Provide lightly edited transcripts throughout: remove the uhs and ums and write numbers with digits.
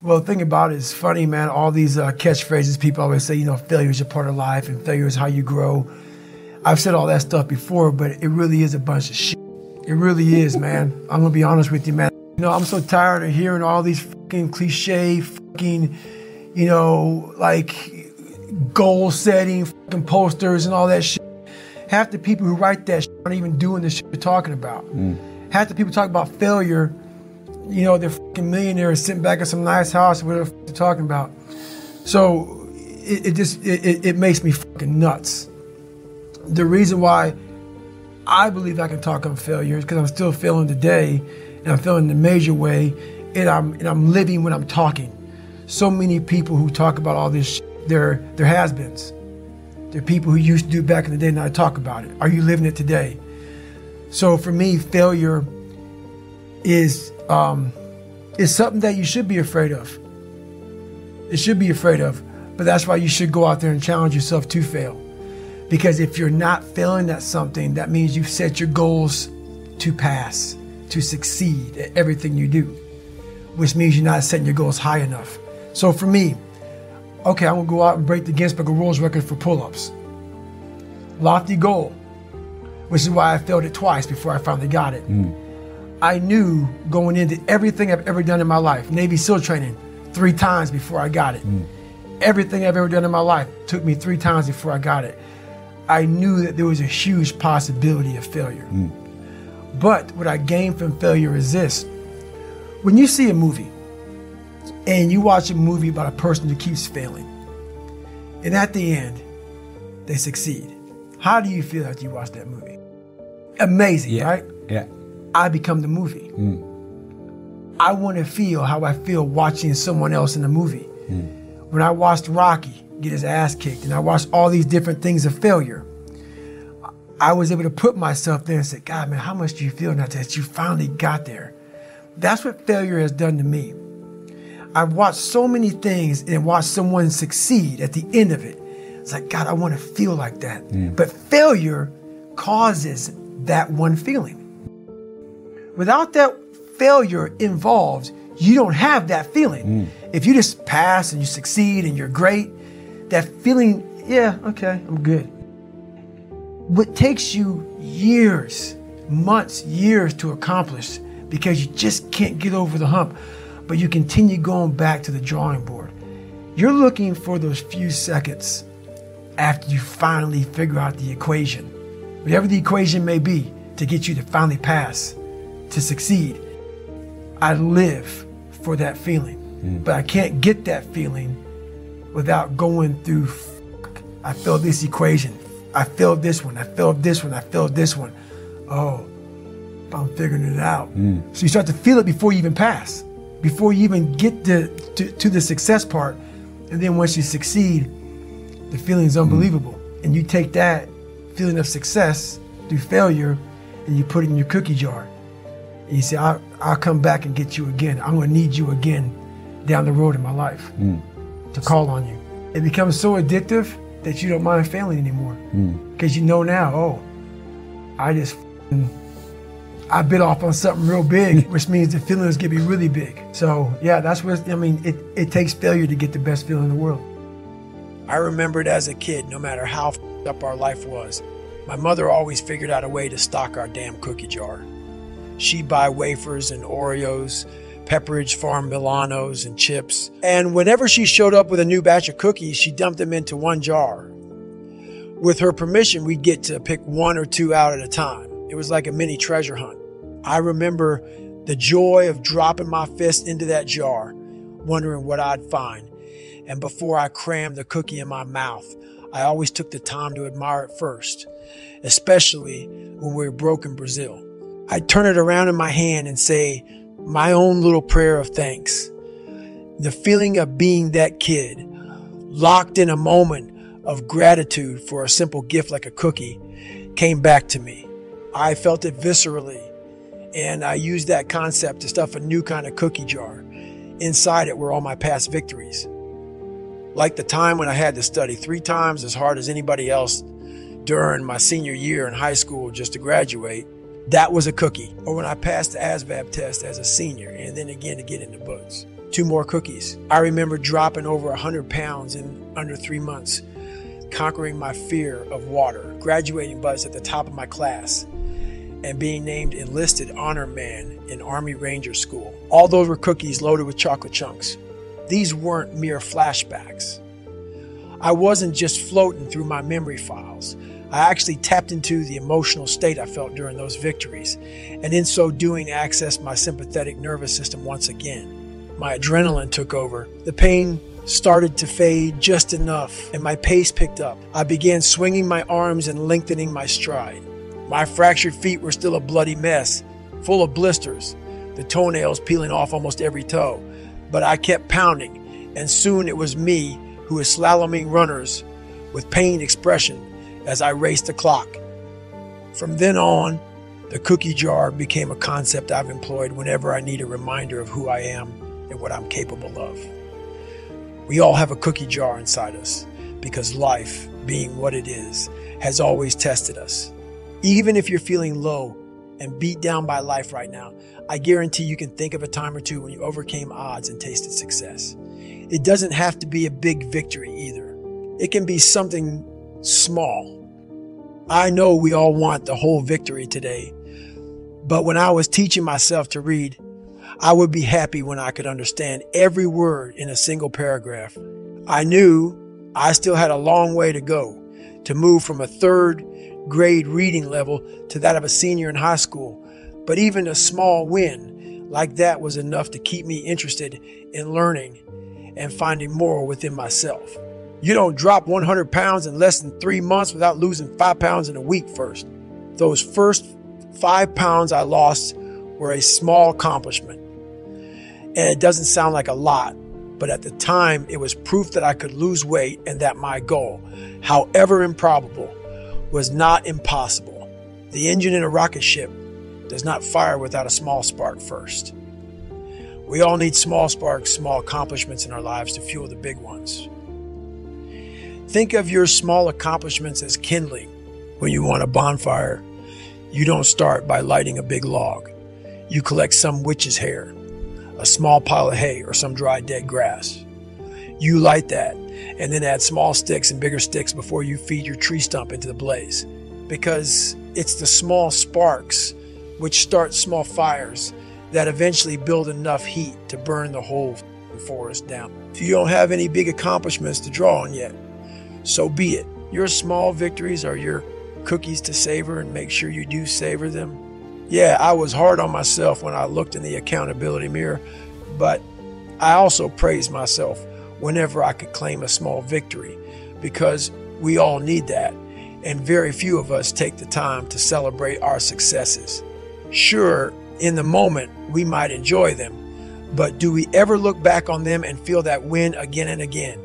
Well, the thing about it is funny, man. All these catchphrases, people always say, failure is a part of life and failure is how you grow. I've said all that stuff before, but it really is a bunch of shit. It really is, man. I'm going to be honest with you, man. I'm so tired of hearing all these fucking cliche fucking, like goal setting fucking posters and all that shit. Half the people who write that shit aren't even doing the shit you're talking about. Half the people talk about failure, they're fucking millionaires sitting back in some nice house, whatever the fuck they're talking about. So it makes me fucking nuts. The reason why I believe I can talk on failure is because I'm still failing today, and I'm failing in a major way, and I'm living when I'm talking. So many people who talk about all this shit, they're has-beens. They're people who used to do it back in the day, and I talk about it. Are you living it today? So for me, failure is something that you should be afraid of. It should be afraid of, but that's why you should go out there and challenge yourself to fail. Because if you're not failing at something, that means you've set your goals to pass, to succeed at everything you do, which means you're not setting your goals high enough. So for me, okay, I'm gonna go out and break the Guinness Book of World Record for pull-ups. Lofty goal, which is why I failed it twice before I finally got it. I knew going into everything I've ever done in my life, Navy SEAL training 3 times before I got it. Everything I've ever done in my life took me 3 times before I got it. I knew that there was a huge possibility of failure. But what I gained from failure is this. When you see a movie and you watch a movie about a person who keeps failing, and at the end, they succeed, how do you feel after you watch that movie? Amazing, right? Yeah. I become the movie. I want to feel how I feel watching someone else in a movie. When I watched Rocky get his ass kicked, and I watched all these different things of failure, I was able to put myself there and say, God, man, how much do you feel now that you finally got there? That's what failure has done to me. I've watched so many things and watched someone succeed at the end of it. It's like, God, I want to feel like that. But failure causes that one feeling. Without that failure involved, you don't have that feeling. If you just pass and you succeed and you're great, that feeling, yeah, okay, I'm good. What takes you years, months, years to accomplish because you just can't get over the hump, but you continue going back to the drawing board. You're looking for those few seconds after you finally figure out the equation, whatever the equation may be, to get you to finally pass, to succeed. I live for that feeling, but I can't get that feeling without going through, I failed this equation, I failed this one, I failed this one, I failed this one. Oh, I'm figuring it out. So you start to feel it before you even pass, before you even get to the success part. And then once you succeed, the feeling is unbelievable. And you take that feeling of success through failure and you put it in your cookie jar. And you say, I'll come back and get you again. I'm gonna need you again down the road in my life to call on you. It becomes so addictive that you don't mind failing anymore. Because you know now, oh, I bit off on something real big, which means the feeling is gonna be really big. So yeah, that's what, it takes failure to get the best feeling in the world. I remembered as a kid, no matter how f***ed up our life was, my mother always figured out a way to stock our damn cookie jar. She'd buy wafers and Oreos, Pepperidge Farm Milanos and chips. And whenever she showed up with a new batch of cookies, she dumped them into one jar. With her permission, we'd get to pick 1 or 2 out at a time. It was like a mini treasure hunt. I remember the joy of dropping my fist into that jar, wondering what I'd find. And before I crammed the cookie in my mouth, I always took the time to admire it first, especially when we were broke in Brazil. I'd turn it around in my hand and say my own little prayer of thanks. The feeling of being that kid, locked in a moment of gratitude for a simple gift like a cookie, came back to me. I felt it viscerally, and I used that concept to stuff a new kind of cookie jar. Inside it were all my past victories. Like the time when I had to study 3 times as hard as anybody else during my senior year in high school just to graduate. That was a cookie. Or when I passed the ASVAB test as a senior and then again to get into books. 2 more cookies. I remember dropping over 100 pounds in under 3 months, conquering my fear of water, graduating buzz at the top of my class, and being named enlisted honor man in Army Ranger School. All those were cookies loaded with chocolate chunks. These weren't mere flashbacks. I wasn't just floating through my memory files. I actually tapped into the emotional state I felt during those victories, and in so doing accessed my sympathetic nervous system once again. My adrenaline took over. The pain started to fade just enough, and my pace picked up. I began swinging my arms and lengthening my stride. My fractured feet were still a bloody mess, full of blisters, the toenails peeling off almost every toe. But I kept pounding, and soon it was me who was slaloming runners with pained expression as I raced the clock. From then on, the cookie jar became a concept I've employed whenever I need a reminder of who I am and what I'm capable of. We all have a cookie jar inside us because life, being what it is, has always tested us. Even if you're feeling low and beat down by life right now, I guarantee you can think of a time or two when you overcame odds and tasted success. It doesn't have to be a big victory either. It can be something small. I know we all want the whole victory today, but when I was teaching myself to read, I would be happy when I could understand every word in a single paragraph. I knew I still had a long way to go to move from a 3rd grade reading level to that of a senior in high school, but even a small win like that was enough to keep me interested in learning and finding more within myself. You don't drop 100 pounds in less than 3 months without losing 5 pounds in a week first. Those first 5 pounds I lost were a small accomplishment. And it doesn't sound like a lot, but at the time it was proof that I could lose weight and that my goal, however improbable, was not impossible. The engine in a rocket ship does not fire without a small spark first. We all need small sparks, small accomplishments in our lives to fuel the big ones. Think of your small accomplishments as kindling. When you want a bonfire, you don't start by lighting a big log. You collect some witch's hair, a small pile of hay, or some dry dead grass. You light that, and then add small sticks and bigger sticks before you feed your tree stump into the blaze. Because it's the small sparks which start small fires that eventually build enough heat to burn the whole forest down. If you don't have any big accomplishments to draw on yet, so be it. Your small victories are your cookies to savor, and make sure you do savor them. Yeah, I was hard on myself when I looked in the accountability mirror, but I also praised myself whenever I could claim a small victory, because we all need that, and very few of us take the time to celebrate our successes. Sure, in the moment, we might enjoy them, but do we ever look back on them and feel that win again and again?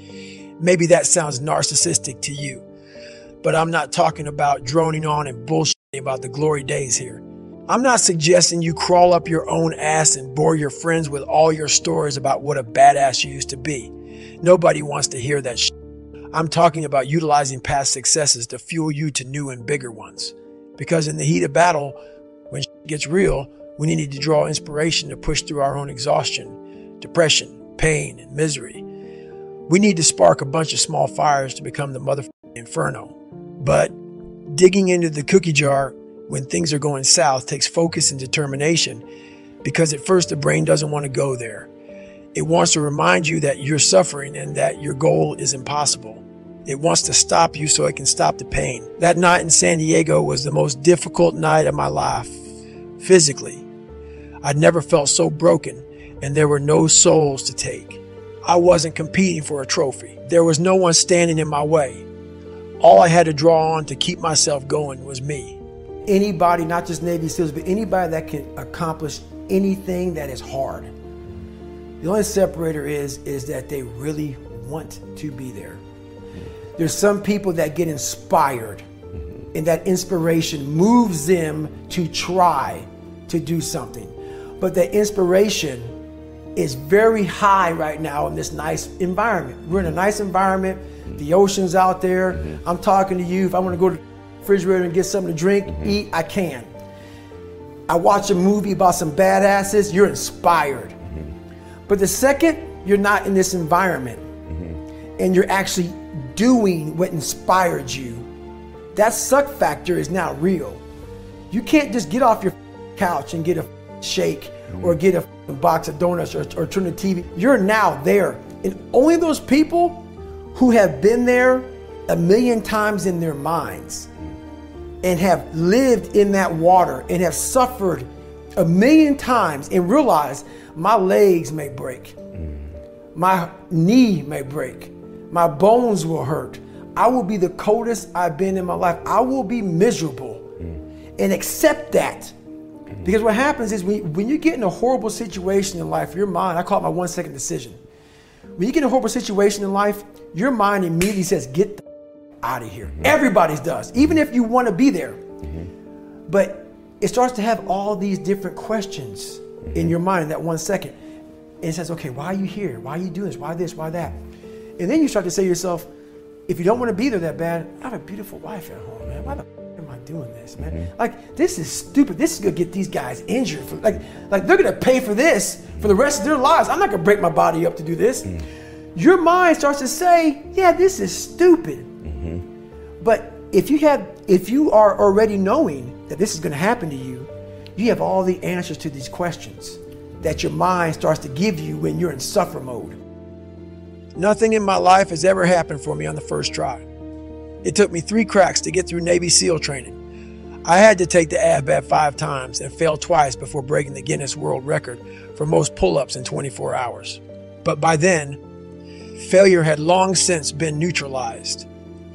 Maybe that sounds narcissistic to you, but I'm not talking about droning on and bullshitting about the glory days here. I'm not suggesting you crawl up your own ass and bore your friends with all your stories about what a badass you used to be. Nobody wants to hear that shit. I'm talking about utilizing past successes to fuel you to new and bigger ones. Because in the heat of battle, when shit gets real, we need to draw inspiration to push through our own exhaustion, depression, pain, and misery. We need to spark a bunch of small fires to become the motherfucking inferno. But digging into the cookie jar when things are going south takes focus and determination, because at first the brain doesn't want to go there. It wants to remind you that you're suffering and that your goal is impossible. It wants to stop you so it can stop the pain. That night in San Diego was the most difficult night of my life. Physically, I'd never felt so broken, and there were no souls to take. I wasn't competing for a trophy. There was no one standing in my way. All I had to draw on to keep myself going was me. Anybody, not just Navy SEALs, but anybody that can accomplish anything that is hard. The only separator is that they really want to be there. There's some people that get inspired, and that inspiration moves them to try to do something. But the inspiration is very high right now in this nice environment. We're in a nice environment. The ocean's out there. I'm talking to you. If I want to go to the refrigerator and get something to drink, eat, I can. I watch a movie about some badasses, you're inspired. But the second you're not in this environment and you're actually doing what inspired you, that suck factor is now real. You can't just get off your couch and get a shake or get a box of donuts or turn the TV. You're now there. And only those people who have been there a million times in their minds and have lived in that water and have suffered a million times and realize my legs may break, my knee may break, my bones will hurt, I will be the coldest I've been in my life, I will be miserable, and accept that. Because what happens is when you get in a horrible situation in life, your mind, I call it my 1 second decision. When you get in a horrible situation in life, your mind immediately says, get the out of here. Everybody's does, even if you want to be there. But it starts to have all these different questions in your mind in that 1 second. And it says, okay, why are you here? Why are you doing this? Why this? Why that? And then you start to say to yourself, if you don't want to be there that bad, I have a beautiful wife at home, man. Why the am I doing this, man? Like, this is stupid. This is going to get these guys injured. Like they're going to pay for this for the rest of their lives. I'm not going to break my body up to do this. Your mind starts to say, yeah, this is stupid. But if you are already knowing that this is going to happen to you, you have all the answers to these questions that your mind starts to give you when you're in suffer mode. Nothing in my life has ever happened for me on the first try. It took me 3 cracks to get through Navy SEAL training. I had to take the AFVAT 5 times and fail twice before breaking the Guinness World Record for most pull-ups in 24 hours. But by then, failure had long since been neutralized.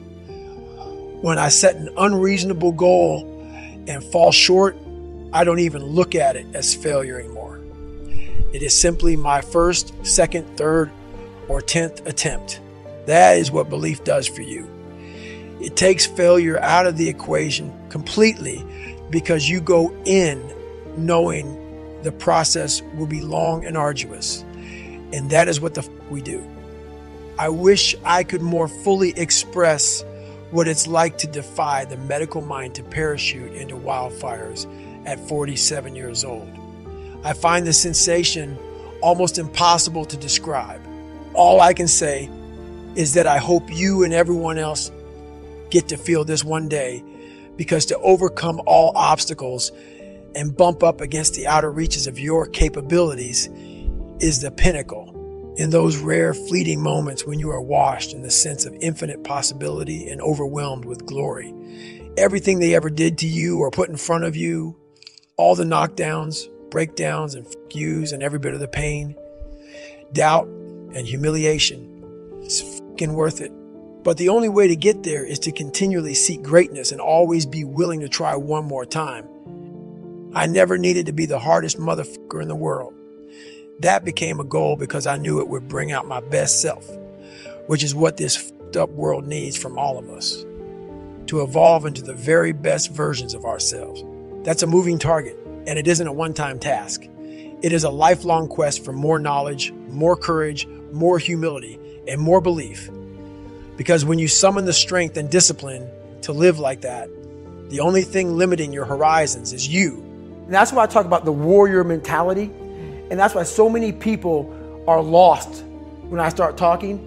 When I set an unreasonable goal and fall short, I don't even look at it as failure anymore. It is simply my first, second, third, or 10th attempt. That is what belief does for you. It takes failure out of the equation completely because you go in knowing the process will be long and arduous. And that is what we do. I wish I could more fully express what it's like to defy the medical mind to parachute into wildfires at 47 years old. I find the sensation almost impossible to describe. All I can say is that I hope you and everyone else get to feel this one day, because to overcome all obstacles and bump up against the outer reaches of your capabilities is the pinnacle. In those rare fleeting moments when you are washed in the sense of infinite possibility and overwhelmed with glory. Everything they ever did to you or put in front of you, all the knockdowns, breakdowns, and yous, and every bit of the pain, doubt, and humiliation, it's fucking worth it. But the only way to get there is to continually seek greatness and always be willing to try one more time. I never needed to be the hardest motherfucker in the world. That became a goal because I knew it would bring out my best self, which is what this fucked up world needs from all of us, to evolve into the very best versions of ourselves. That's a moving target, and it isn't a one-time task. It is a lifelong quest for more knowledge, more courage, more humility, and more belief. Because when you summon the strength and discipline to live like that, the only thing limiting your horizons is you. And that's why I talk about the warrior mentality. And that's why so many people are lost when I start talking.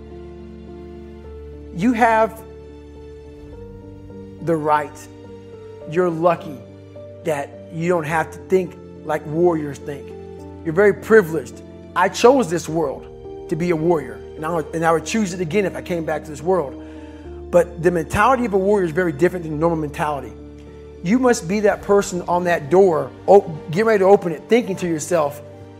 You have the right. You're lucky that you don't have to think like warriors think. You're very privileged. I chose this world to be a warrior. And I would choose it again if I came back to this world. But the mentality of a warrior is very different than normal mentality. You must be that person on that door, get ready to open it, thinking to yourself,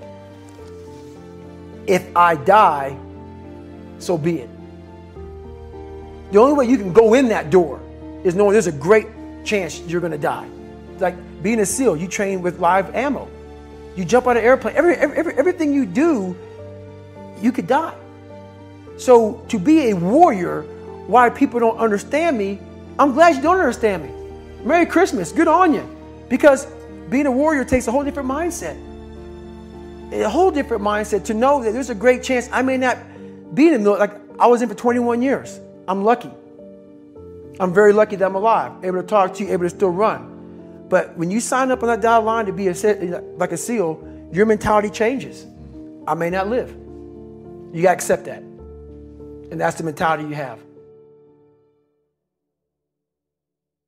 if I die, so be it. The only way you can go in that door is knowing there's a great chance you're going to die. It's like being a SEAL, you train with live ammo. You jump out of an airplane. Everything you do, you could die. So to be a warrior, why people don't understand me, I'm glad you don't understand me. Merry Christmas, good on you. Because being a warrior takes a whole different mindset. A whole different mindset to know that there's a great chance I may not be in the military. Like I was in for 21 years. I'm lucky. I'm very lucky that I'm alive, able to talk to you, able to still run. But when you sign up on that dotted line to be like a SEAL, your mentality changes. I may not live. You got to accept that. And that's the mentality you have.